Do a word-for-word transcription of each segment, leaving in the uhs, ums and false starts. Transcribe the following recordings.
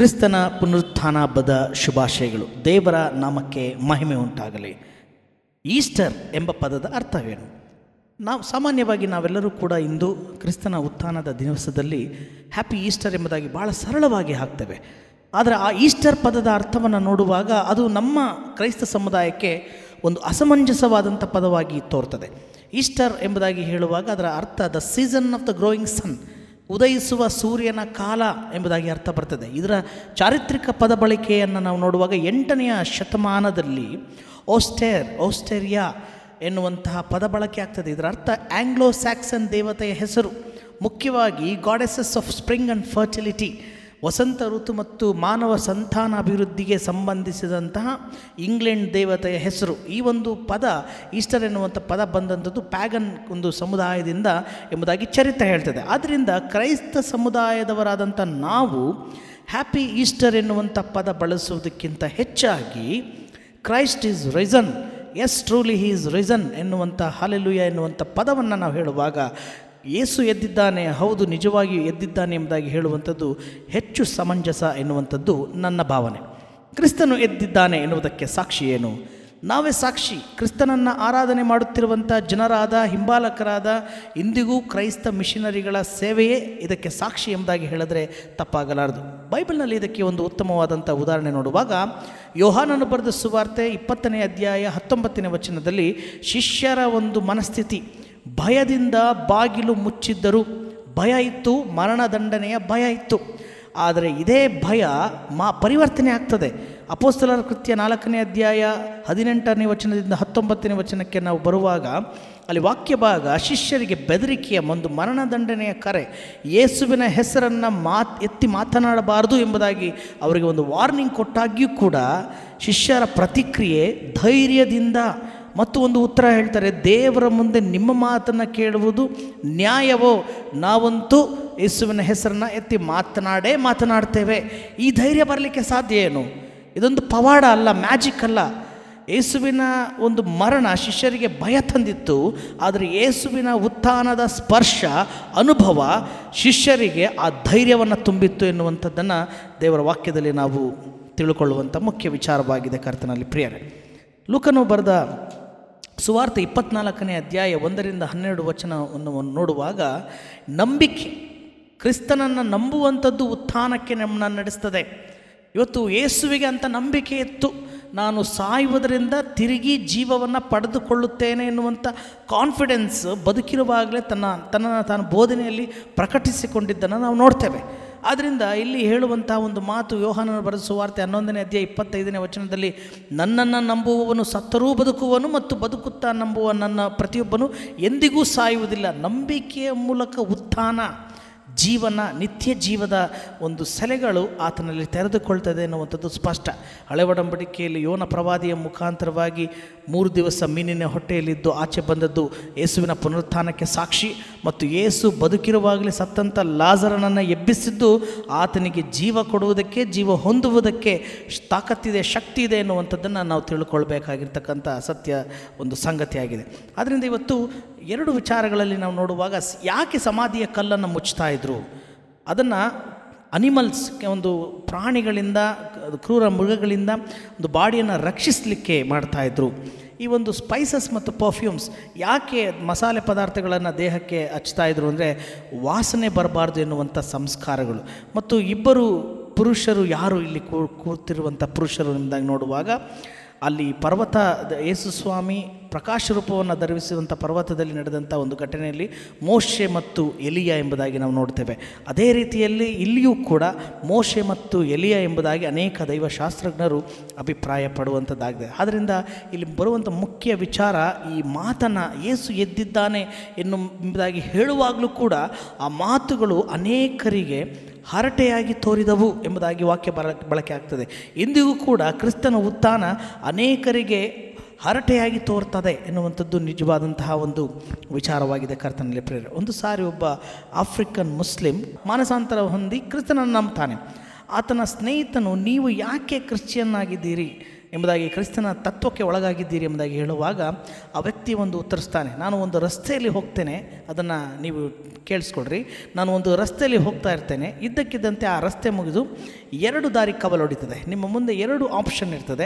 ಕ್ರಿಸ್ತನ ಪುನರುತ್ಥಾನ ಹಬ್ಬದ ಶುಭಾಶಯಗಳು. ದೇವರ ನಾಮಕ್ಕೆ ಮಹಿಮೆ ಉಂಟಾಗಲಿ. ಈಸ್ಟರ್ ಎಂಬ ಪದದ ಅರ್ಥವೇನು? ನಾವು ಸಾಮಾನ್ಯವಾಗಿ ನಾವೆಲ್ಲರೂ ಕೂಡ ಇಂದು ಕ್ರಿಸ್ತನ ಉತ್ಥಾನದ ದಿವಸದಲ್ಲಿ ಹ್ಯಾಪಿ ಈಸ್ಟರ್ ಎಂಬುದಾಗಿ ಭಾಳ ಸರಳವಾಗಿ ಹಾಕ್ತೇವೆ. ಆದರೆ ಆ ಈಸ್ಟರ್ ಪದದ ಅರ್ಥವನ್ನು ನೋಡುವಾಗ ಅದು ನಮ್ಮ ಕ್ರೈಸ್ತ ಸಮುದಾಯಕ್ಕೆ ಒಂದು ಅಸಮಂಜಸವಾದಂಥ ಪದವಾಗಿ ತೋರ್ತದೆ. ಈಸ್ಟರ್ ಎಂಬುದಾಗಿ ಹೇಳುವಾಗ ಅದರ ಅರ್ಥ the season of the growing sun, ಉದಯಿಸುವ ಸೂರ್ಯನ ಕಾಲ ಎಂಬುದಾಗಿ ಅರ್ಥ ಬರ್ತದೆ. ಇದರ ಚಾರಿತ್ರಿಕ ಪದ ಬಳಕೆಯನ್ನು ನಾವು ನೋಡುವಾಗ ಎಂಟನೆಯ ಶತಮಾನದಲ್ಲಿ ಓಸ್ಟೇರ್ ಓಸ್ಟೇರಿಯಾ ಎನ್ನುವಂತಹ ಪದ ಬಳಕೆ ಆಗ್ತದೆ. ಇದರ ಅರ್ಥ ಆಂಗ್ಲೋ ಸ್ಯಾಕ್ಸನ್ ದೇವತೆಯ ಹೆಸರು, ಮುಖ್ಯವಾಗಿ goddess of spring and fertility, ವಸಂತ ಋತು ಮತ್ತು ಮಾನವ ಸಂತಾನ ಅಭಿವೃದ್ಧಿಗೆ ಸಂಬಂಧಿಸಿದಂತಹ ಇಂಗ್ಲೆಂಡ್ ದೇವತೆಯ ಹೆಸರು. ಈ ಒಂದು ಪದ ಈಸ್ಟರ್ ಎನ್ನುವಂಥ ಪದ ಬಂದಂಥದ್ದು ಪ್ಯಾಗನ್ ಒಂದು ಸಮುದಾಯದಿಂದ ಎಂಬುದಾಗಿ ಚರಿತ್ರೆ ಹೇಳ್ತದೆ. ಆದ್ದರಿಂದ ಕ್ರೈಸ್ತ ಸಮುದಾಯದವರಾದಂಥ ನಾವು ಹ್ಯಾಪಿ ಈಸ್ಟರ್ ಎನ್ನುವಂಥ ಪದ ಬಳಸುವುದಕ್ಕಿಂತ ಹೆಚ್ಚಾಗಿ Christ is risen, yes truly he is risen ಎನ್ನುವಂಥ ಹಲ್ಲೆಲೂಯಾ ಎನ್ನುವಂಥ ಪದವನ್ನು ನಾವು ಹೇಳುವಾಗ ಯೇಸು ಎದ್ದಿದ್ದಾನೆ, ಹೌದು ನಿಜವಾಗಿಯೂ ಎದ್ದಿದ್ದಾನೆ ಎಂಬುದಾಗಿ ಹೇಳುವಂಥದ್ದು ಹೆಚ್ಚು ಸಮಂಜಸ ಎನ್ನುವಂಥದ್ದು ನನ್ನ ಭಾವನೆ. ಕ್ರಿಸ್ತನು ಎದ್ದಿದ್ದಾನೆ ಎನ್ನುವುದಕ್ಕೆ ಸಾಕ್ಷಿ ಏನು? ನಾವೇ ಸಾಕ್ಷಿ. ಕ್ರಿಸ್ತನನ್ನು ಆರಾಧನೆ ಮಾಡುತ್ತಿರುವಂಥ ಜನರಾದ ಹಿಂಬಾಲಕರಾದ ಇಂದಿಗೂ ಕ್ರೈಸ್ತ ಮಿಷನರಿಗಳ ಸೇವೆಯೇ ಇದಕ್ಕೆ ಸಾಕ್ಷಿ ಎಂಬುದಾಗಿ ಹೇಳಿದ್ರೆ ತಪ್ಪಾಗಲಾರದು. ಬೈಬಲ್ನಲ್ಲಿ ಇದಕ್ಕೆ ಒಂದು ಉತ್ತಮವಾದಂಥ ಉದಾಹರಣೆ ನೋಡುವಾಗ ಯೋಹಾನನು ಬರೆದ ಸುವಾರ್ತೆ ಇಪ್ಪತ್ತನೇ ಅಧ್ಯಾಯ ಹತ್ತೊಂಬತ್ತನೇ ವಚನದಲ್ಲಿ ಶಿಷ್ಯರ ಒಂದು ಮನಸ್ಥಿತಿ, ಭಯದಿಂದ ಬಾಗಿಲು ಮುಚ್ಚಿದ್ದರು. ಭಯ ಇತ್ತು, ಮರಣದಂಡನೆಯ ಭಯ ಇತ್ತು. ಆದರೆ ಇದೇ ಭಯ ಮಾ ಪರಿವರ್ತನೆ ಆಗ್ತದೆ. ಅಪೊಸ್ತಲರ ಕೃತ್ಯ ನಾಲ್ಕನೇ ಅಧ್ಯಾಯ ಹದಿನೆಂಟನೇ ವಚನದಿಂದ ಹತ್ತೊಂಬತ್ತನೇ ವಚನಕ್ಕೆ ನಾವು ಬರುವಾಗ ಅಲ್ಲಿ ವಾಕ್ಯ ಭಾಗ ಶಿಷ್ಯರಿಗೆ ಬೆದರಿಕೆಯ ಒಂದು ಮರಣದಂಡನೆಯ ಕರೆ, ಯೇಸುವಿನ ಹೆಸರನ್ನು ಮಾತ್ ಎತ್ತಿ ಮಾತನಾಡಬಾರದು ಎಂಬುದಾಗಿ ಅವರಿಗೆ ಒಂದು ವಾರ್ನಿಂಗ್ ಕೊಟ್ಟಾಗ್ಯೂ ಕೂಡ ಶಿಷ್ಯರ ಪ್ರತಿಕ್ರಿಯೆ ಧೈರ್ಯದಿಂದ ಮತ್ತು ಒಂದು ಉತ್ತರ ಹೇಳ್ತಾರೆ, ದೇವರ ಮುಂದೆ ನಿಮ್ಮ ಮಾತನ್ನು ಕೇಳುವುದು ನ್ಯಾಯವೋ? ನಾವಂತೂ ಯೇಸುವಿನ ಹೆಸರನ್ನು ಎತ್ತಿ ಮಾತನಾಡೇ ಮಾತನಾಡ್ತೇವೆ. ಈ ಧೈರ್ಯ ಬರಲಿಕ್ಕೆ ಸಾಧ್ಯ ಏನು? ಇದೊಂದು ಪವಾಡ ಅಲ್ಲ, ಮ್ಯಾಜಿಕ್ ಅಲ್ಲ. ಯೇಸುವಿನ ಒಂದು ಮರಣ ಶಿಷ್ಯರಿಗೆ ಭಯ ತಂದಿತ್ತು, ಆದರೆ ಯೇಸುವಿನ ಉತ್ಥಾನದ ಸ್ಪರ್ಶ ಅನುಭವ ಶಿಷ್ಯರಿಗೆ ಆ ಧೈರ್ಯವನ್ನು ತುಂಬಿತ್ತು ಎನ್ನುವಂಥದ್ದನ್ನು ದೇವರ ವಾಕ್ಯದಲ್ಲಿ ನಾವು ತಿಳ್ಕೊಳ್ಳುವಂಥ ಮುಖ್ಯ ವಿಚಾರವಾಗಿದೆ. ಕರ್ತನಲ್ಲಿ ಪ್ರಿಯರೇ, ಲೂಕನು ಬರೆದ ಸುವಾರ್ತೆ ಇಪ್ಪತ್ನಾಲ್ಕನೇ ಅಧ್ಯಾಯ ಒಂದರಿಂದ ಹನ್ನೆರಡು ವಚನವನ್ನು ನೋಡುವಾಗ ನಂಬಿಕೆ, ಕ್ರಿಸ್ತನನ್ನು ನಂಬುವಂಥದ್ದು ಉತ್ಥಾನಕ್ಕೆ ನಮ್ಮನ್ನು ನಡೆಸ್ತದೆ. ಇವತ್ತು ಯೇಸುವಿಗೆ ಅಂತ ನಂಬಿಕೆ ಇತ್ತು, ನಾನು ಸಾಯುವುದರಿಂದ ತಿರುಗಿ ಜೀವವನ್ನು ಪಡೆದುಕೊಳ್ಳುತ್ತೇನೆ ಎನ್ನುವಂಥ ಕಾನ್ಫಿಡೆನ್ಸ್ ಬದುಕಿರುವಾಗಲೇ ತನ್ನ ತನ್ನನ್ನು ತಾನು ಬೋಧನೆಯಲ್ಲಿ ಪ್ರಕಟಿಸಿಕೊಂಡಿದ್ದನ್ನು ನಾವು ನೋಡ್ತೇವೆ. ಆದ್ದರಿಂದ ಇಲ್ಲಿ ಹೇಳುವಂಥ ಒಂದು ಮಾತು ಯೋಹಾನನ ಬರೆದ ಸುವಾರ್ತೆ ಹನ್ನೊಂದನೇ ಅಧ್ಯಾಯ ಇಪ್ಪತ್ತೈದನೇ ವಚನದಲ್ಲಿ, ನನ್ನನ್ನು ನಂಬುವವನು ಸತ್ತರೂ ಬದುಕುವನು ಮತ್ತು ಬದುಕುತ್ತಾ ನಂಬುವ ನನ್ನ ಪ್ರತಿಯೊಬ್ಬನು ಎಂದಿಗೂ ಸಾಯುವುದಿಲ್ಲ. ನಂಬಿಕೆಯ ಮೂಲಕ ಉತ್ಥಾನ, ಜೀವನ, ನಿತ್ಯ ಜೀವದ ಒಂದು ಸೆಲೆಗಳು ಆತನಲ್ಲಿ ತೆರೆದುಕೊಳ್ತದೆ ಎನ್ನುವಂಥದ್ದು ಸ್ಪಷ್ಟ. ಹಳೆ ಒಡಂಬಡಿಕೆಯಲ್ಲಿ ಯೋನ ಪ್ರವಾದಿಯ ಮುಖಾಂತರವಾಗಿ ಮೂರು ದಿವಸ ಮೀನಿನ ಹೊಟ್ಟೆಯಲ್ಲಿದ್ದು ಆಚೆ ಬಂದದ್ದು ಯೇಸುವಿನ ಪುನರುತ್ಥಾನಕ್ಕೆ ಸಾಕ್ಷಿ. ಮತ್ತು ಯೇಸು ಬದುಕಿರುವಾಗಲೇ ಸತ್ತಂಥ ಲಾಜರನನ್ನು ಎಬ್ಬಿಸಿದ್ದು ಆತನಿಗೆ ಜೀವ ಕೊಡುವುದಕ್ಕೆ, ಜೀವ ಹೊಂದುವುದಕ್ಕೆ ತಾಕತ್ತಿದೆ, ಶಕ್ತಿ ಇದೆ ಎನ್ನುವಂಥದ್ದನ್ನು ನಾವು ತಿಳ್ಕೊಳ್ಬೇಕಾಗಿರ್ತಕ್ಕಂಥ ಸತ್ಯ ಒಂದು ಸಂಗತಿಯಾಗಿದೆ. ಆದ್ದರಿಂದ ಇವತ್ತು ಎರಡು ವಿಚಾರಗಳಲ್ಲಿ ನಾವು ನೋಡುವಾಗ, ಯಾಕೆ ಸಮಾಧಿಯ ಕಲ್ಲನ್ನು ಮುಚ್ತಾ ಇದ್ರು? ಅದನ್ನು ಅನಿಮಲ್ಸ್, ಒಂದು ಪ್ರಾಣಿಗಳಿಂದ, ಕ್ರೂರ ಮೃಗಗಳಿಂದ ಒಂದು ಬಾಡಿಯನ್ನು ರಕ್ಷಿಸಲಿಕ್ಕೆ ಮಾಡ್ತಾಯಿದ್ರು. ಈ ಒಂದು ಸ್ಪೈಸಸ್ ಮತ್ತು ಪರ್ಫ್ಯೂಮ್ಸ್, ಯಾಕೆ ಮಸಾಲೆ ಪದಾರ್ಥಗಳನ್ನು ದೇಹಕ್ಕೆ ಹಚ್ತಾಯಿದ್ರು ಅಂದರೆ ವಾಸನೆ ಬರಬಾರ್ದು ಎನ್ನುವಂಥ ಸಂಸ್ಕಾರಗಳು. ಮತ್ತು ಇಬ್ಬರು ಪುರುಷರು, ಯಾರು ಇಲ್ಲಿ ಕೂ ಕೂತಿರುವಂಥ ಪುರುಷರು ಎಂಬುದಾಗಿ ನೋಡುವಾಗ ಅಲ್ಲಿ ಪರ್ವತ, ಯೇಸು ಸ್ವಾಮಿ ಪ್ರಕಾಶ ರೂಪವನ್ನು ಧರಿಸಿರುವಂಥ ಪರ್ವತದಲ್ಲಿ ನಡೆದಂಥ ಒಂದು ಘಟನೆಯಲ್ಲಿ ಮೋಶೆ ಮತ್ತು ಎಲಿಯ ಎಂಬುದಾಗಿ ನಾವು ನೋಡ್ತೇವೆ. ಅದೇ ರೀತಿಯಲ್ಲಿ ಇಲ್ಲಿಯೂ ಕೂಡ ಮೋಶೆ ಮತ್ತು ಎಲಿಯ ಎಂಬುದಾಗಿ ಅನೇಕ ದೈವಶಾಸ್ತ್ರಜ್ಞರು ಅಭಿಪ್ರಾಯ ಪಡುವಂಥದ್ದಾಗಿದೆ. ಆದ್ದರಿಂದ ಇಲ್ಲಿ ಬರುವಂಥ ಮುಖ್ಯ ವಿಚಾರ, ಈ ಮಾತನ್ನು ಯೇಸು ಎದ್ದಿದ್ದಾನೆ ಎನ್ನುವುದಾಗಿ ಹೇಳುವಾಗಲೂ ಕೂಡ ಆ ಮಾತುಗಳು ಅನೇಕರಿಗೆ ಹರಟೆಯಾಗಿ ತೋರಿದವು ಎಂಬುದಾಗಿ ವಾಕ್ಯ ಬಳ ಬಳಕೆ ಆಗ್ತದೆ. ಇಂದಿಗೂ ಕೂಡ ಕ್ರಿಸ್ತನ ಉತ್ಥಾನ ಅನೇಕರಿಗೆ ಹರಟೆಯಾಗಿ ತೋರ್ತದೆ ಎನ್ನುವಂಥದ್ದು ನಿಜವಾದಂತಹ ಒಂದು ವಿಚಾರವಾಗಿದೆ. ಕರ್ತನಲ್ಲಿ ಪ್ರೇರ, ಒಂದು ಸಾರಿ ಒಬ್ಬ ಆಫ್ರಿಕನ್ ಮುಸ್ಲಿಂ ಮಾನಸಾಂತರ ಹೊಂದಿ ಕ್ರಿಸ್ತನನ್ನು ನಂಬ್ತಾನೆ. ಆತನ ಸ್ನೇಹಿತನು, ನೀವು ಯಾಕೆ ಕ್ರಿಶ್ಚಿಯನ್ ಆಗಿದ್ದೀರಿ, ಎಂಬುದಾಗಿ ಕ್ರಿಸ್ತನ ತತ್ವಕ್ಕೆ ಒಳಗಾಗಿದ್ದೀರಿ ಎಂಬುದಾಗಿ ಹೇಳುವಾಗ ಆ ವ್ಯಕ್ತಿ ಒಂದು ಉತ್ತರಿಸ್ತಾನೆ, ನಾನು ಒಂದು ರಸ್ತೆಯಲ್ಲಿ ಹೋಗ್ತೇನೆ, ಅದನ್ನು ನೀವು ಕೇಳಿಸ್ಕೊಡ್ರಿ, ನಾನು ಒಂದು ರಸ್ತೆಯಲ್ಲಿ ಹೋಗ್ತಾ ಇರ್ತೇನೆ, ಇದ್ದಕ್ಕಿದ್ದಂತೆ ಆ ರಸ್ತೆ ಮುಗಿದು ಎರಡು ದಾರಿ ಕವಲು ಹೊಡಿತದೆ. ನಿಮ್ಮ ಮುಂದೆ ಎರಡು ಆಪ್ಷನ್ ಇರ್ತದೆ,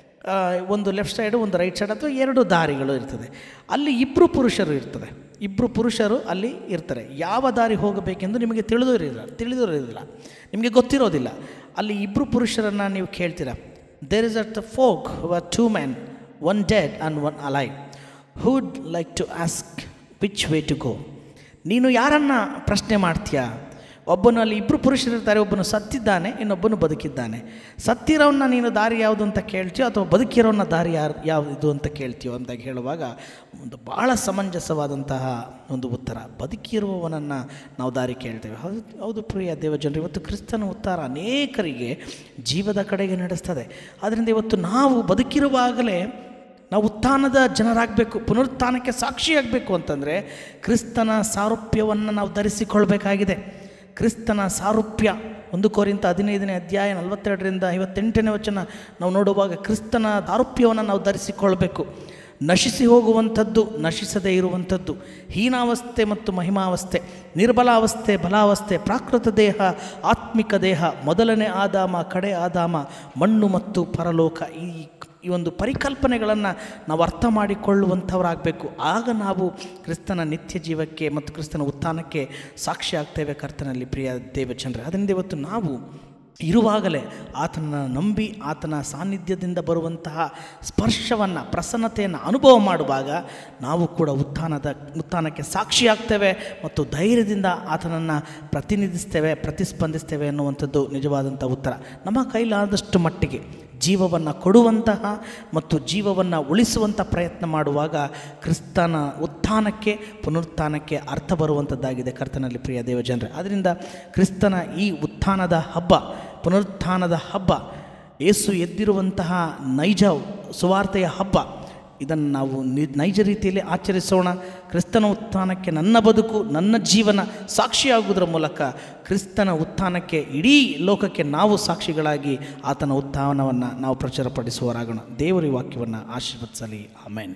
ಒಂದು ಲೆಫ್ಟ್ ಸೈಡು ಒಂದು ರೈಟ್ ಸೈಡ್, ಅಥವಾ ಎರಡು ದಾರಿಗಳು ಇರ್ತದೆ. ಅಲ್ಲಿ ಇಬ್ಬರು ಪುರುಷರು ಇರ್ತದೆ, ಇಬ್ಬರು ಪುರುಷರು ಅಲ್ಲಿ ಇರ್ತಾರೆ. ಯಾವ ದಾರಿ ಹೋಗಬೇಕೆಂದು ನಿಮಗೆ ತಿಳಿದಿರೋದಿಲ್ಲ ತಿಳಿದಿರೋದಿಲ್ಲ ನಿಮಗೆ ಗೊತ್ತಿರೋದಿಲ್ಲ. ಅಲ್ಲಿ ಇಬ್ಬರು ಪುರುಷರನ್ನು ನೀವು ಕೇಳ್ತೀರ. There is at the fork where two man, one dead and one alive, who'd like to ask which way to go. ನೀನು ಯಾರನ್ನು ಪ್ರಶ್ನೆ ಮಾಡ್ತೀಯಾ? ಒಬ್ಬನು ಅಲ್ಲಿ ಇಬ್ಬರು ಪುರುಷರಿರ್ತಾರೆ, ಒಬ್ಬನು ಸತ್ತಿದ್ದಾನೆ, ಇನ್ನೊಬ್ಬನು ಬದುಕಿದ್ದಾನೆ. ಸತ್ತಿರೋನ್ನ ನೀನು ದಾರಿ ಯಾವುದು ಅಂತ ಕೇಳ್ತೀಯೋ ಅಥವಾ ಬದುಕಿರೋನ್ನ ದಾರಿ ಯಾರು ಯಾವುದು ಅಂತ ಕೇಳ್ತೀಯೋ ಅಂತ ಹೇಳುವಾಗ ಒಂದು ಭಾಳ ಸಮಂಜಸವಾದಂತಹ ಒಂದು ಉತ್ತರ. ಬದುಕಿರುವವನನ್ನು ನಾವು ದಾರಿ ಕೇಳ್ತೇವೆ. ಹೌದು ಹೌದು ಪ್ರಿಯ ದೇವಜನರು, ಇವತ್ತು ಕ್ರಿಸ್ತನ ಉತ್ತರ ಅನೇಕರಿಗೆ ಜೀವದ ಕಡೆಗೆ ನಡೆಸ್ತದೆ. ಆದ್ದರಿಂದ ಇವತ್ತು ನಾವು ಬದುಕಿರುವಾಗಲೇ ನಾವು ಉತ್ಥಾನದ ಜನರಾಗಬೇಕು, ಪುನರುತ್ಥಾನಕ್ಕೆ ಸಾಕ್ಷಿಯಾಗಬೇಕು ಅಂತಂದರೆ ಕ್ರಿಸ್ತನ ಸಾರೂಪ್ಯವನ್ನು ನಾವು ಧರಿಸಿಕೊಳ್ಬೇಕಾಗಿದೆ. ಕ್ರಿಸ್ತನ ಸಾರೂಪ್ಯ ಒಂದು ಕೊರಿಂಥ ಹದಿನೈದನೇ ಅಧ್ಯಾಯ ನಲವತ್ತೆರಡರಿಂದ ಐವತ್ತೆಂಟನೇ ವಚನ ನಾವು ನೋಡುವಾಗ ಕ್ರಿಸ್ತನ ಸಾರೂಪ್ಯವನ್ನು ನಾವು ಧರಿಸಿಕೊಳ್ಬೇಕು. ನಶಿಸಿ ಹೋಗುವಂಥದ್ದು, ನಶಿಸದೇ ಇರುವಂಥದ್ದು, ಹೀನಾವಸ್ಥೆ ಮತ್ತು ಮಹಿಮಾವಸ್ಥೆ, ನಿರ್ಬಲಾವಸ್ಥೆ, ಬಲಾವಸ್ಥೆ, ಪ್ರಾಕೃತ ದೇಹ, ಆತ್ಮಿಕ ದೇಹ, ಮೊದಲನೇ ಆದಾಮ, ಕಡೆ ಆದಾಮ, ಮಣ್ಣು ಮತ್ತು ಪರಲೋಕ, ಈ ಈ ಒಂದು ಪರಿಕಲ್ಪನೆಗಳನ್ನು ನಾವು ಅರ್ಥ ಮಾಡಿಕೊಳ್ಳುವಂಥವರಾಗಬೇಕು. ಆಗ ನಾವು ಕ್ರಿಸ್ತನ ನಿತ್ಯ ಜೀವಕ್ಕೆ ಮತ್ತು ಕ್ರಿಸ್ತನ ಉತ್ಥಾನಕ್ಕೆ ಸಾಕ್ಷಿ ಆಗ್ತೇವೆ ಕರ್ತನಲ್ಲಿ. ಪ್ರಿಯ ದೇವಜನರೇ, ಅದರಿಂದ ಇವತ್ತು ನಾವು ಇರುವಾಗಲೇ ಆತನನ್ನು ನಂಬಿ ಆತನ ಸಾನ್ನಿಧ್ಯದಿಂದ ಬರುವಂತಹ ಸ್ಪರ್ಶವನ್ನು, ಪ್ರಸನ್ನತೆಯನ್ನು ಅನುಭವ ಮಾಡುವಾಗ ನಾವು ಕೂಡ ಉತ್ಥಾನದ ಉತ್ಥಾನಕ್ಕೆ ಸಾಕ್ಷಿಯಾಗ್ತೇವೆ ಮತ್ತು ಧೈರ್ಯದಿಂದ ಆತನನ್ನು ಪ್ರತಿನಿಧಿಸ್ತೇವೆ, ಪ್ರತಿಸ್ಪಂದಿಸ್ತೇವೆ ಅನ್ನುವಂಥದ್ದು ನಿಜವಾದಂಥ ಉತ್ತರ. ನಮ್ಮ ಕೈಲಾದಷ್ಟು ಮಟ್ಟಿಗೆ ಜೀವವನ್ನು ಕೊಡುವಂತಹ ಮತ್ತು ಜೀವವನ್ನು ಉಳಿಸುವಂಥ ಪ್ರಯತ್ನ ಮಾಡುವಾಗ ಕ್ರಿಸ್ತನ ಉತ್ಥಾನಕ್ಕೆ, ಪುನರುತ್ಥಾನಕ್ಕೆ ಅರ್ಥ ಬರುವಂಥದ್ದಾಗಿದೆ ಕರ್ತನಲ್ಲಿ. ಪ್ರಿಯ ದೇವಜನರೇ, ಅದರಿಂದ ಕ್ರಿಸ್ತನ ಈ ಉತ್ಥಾನದ ಹಬ್ಬ, ಪುನರುತ್ಥಾನದ ಹಬ್ಬ, ಯೇಸು ಎದ್ದಿರುವಂತಹ ನೈಜ ಸುವಾರ್ತೆಯ ಹಬ್ಬ, ಇದನ್ನು ನಾವು ನೈಜ ರೀತಿಯಲ್ಲಿ ಆಚರಿಸೋಣ. ಕ್ರಿಸ್ತನ ಉತ್ಥಾನಕ್ಕೆ ನನ್ನ ಬದುಕು, ನನ್ನ ಜೀವನ ಸಾಕ್ಷಿಯಾಗುವುದರ ಮೂಲಕ ಕ್ರಿಸ್ತನ ಉತ್ಥಾನಕ್ಕೆ ಇಡೀ ಲೋಕಕ್ಕೆ ನಾವು ಸಾಕ್ಷಿಗಳಾಗಿ ಆತನ ಉತ್ಥಾನವನ್ನು ನಾವು ಪ್ರಚುರಪಡಿಸುವವರಾಗೋಣ. ದೇವರ ವಾಕ್ಯವನ್ನು ಆಶೀರ್ವದಿಸಲಿ. ಆಮೆನ್.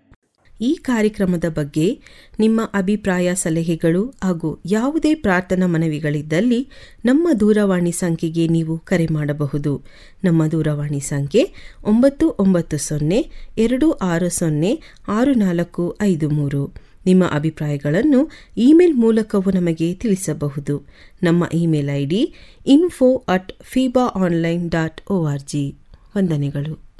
ಈ ಕಾರ್ಯಕ್ರಮದ ಬಗ್ಗೆ ನಿಮ್ಮ ಅಭಿಪ್ರಾಯ, ಸಲಹೆಗಳು ಹಾಗೂ ಯಾವುದೇ ಪ್ರಾರ್ಥನಾ ಮನವಿಗಳಿದ್ದಲ್ಲಿ ನಮ್ಮ ದೂರವಾಣಿ ಸಂಖ್ಯೆಗೆ ನೀವು ಕರೆ ಮಾಡಬಹುದು. ನಮ್ಮ ದೂರವಾಣಿ ಸಂಖ್ಯೆ ಒಂಬತ್ತು ಒಂಬತ್ತು ಸೊನ್ನೆ ಎರಡು ಆರು ಸೊನ್ನೆ ಆರು ನಾಲ್ಕು ಐದು ಮೂರು. ನಿಮ್ಮ ಅಭಿಪ್ರಾಯಗಳನ್ನು ಇಮೇಲ್ ಮೂಲಕವೂ ನಮಗೆ ತಿಳಿಸಬಹುದು. ನಮ್ಮ email I D info at ಫೀಬಾ online dot O R G. ವಂದನೆಗಳು.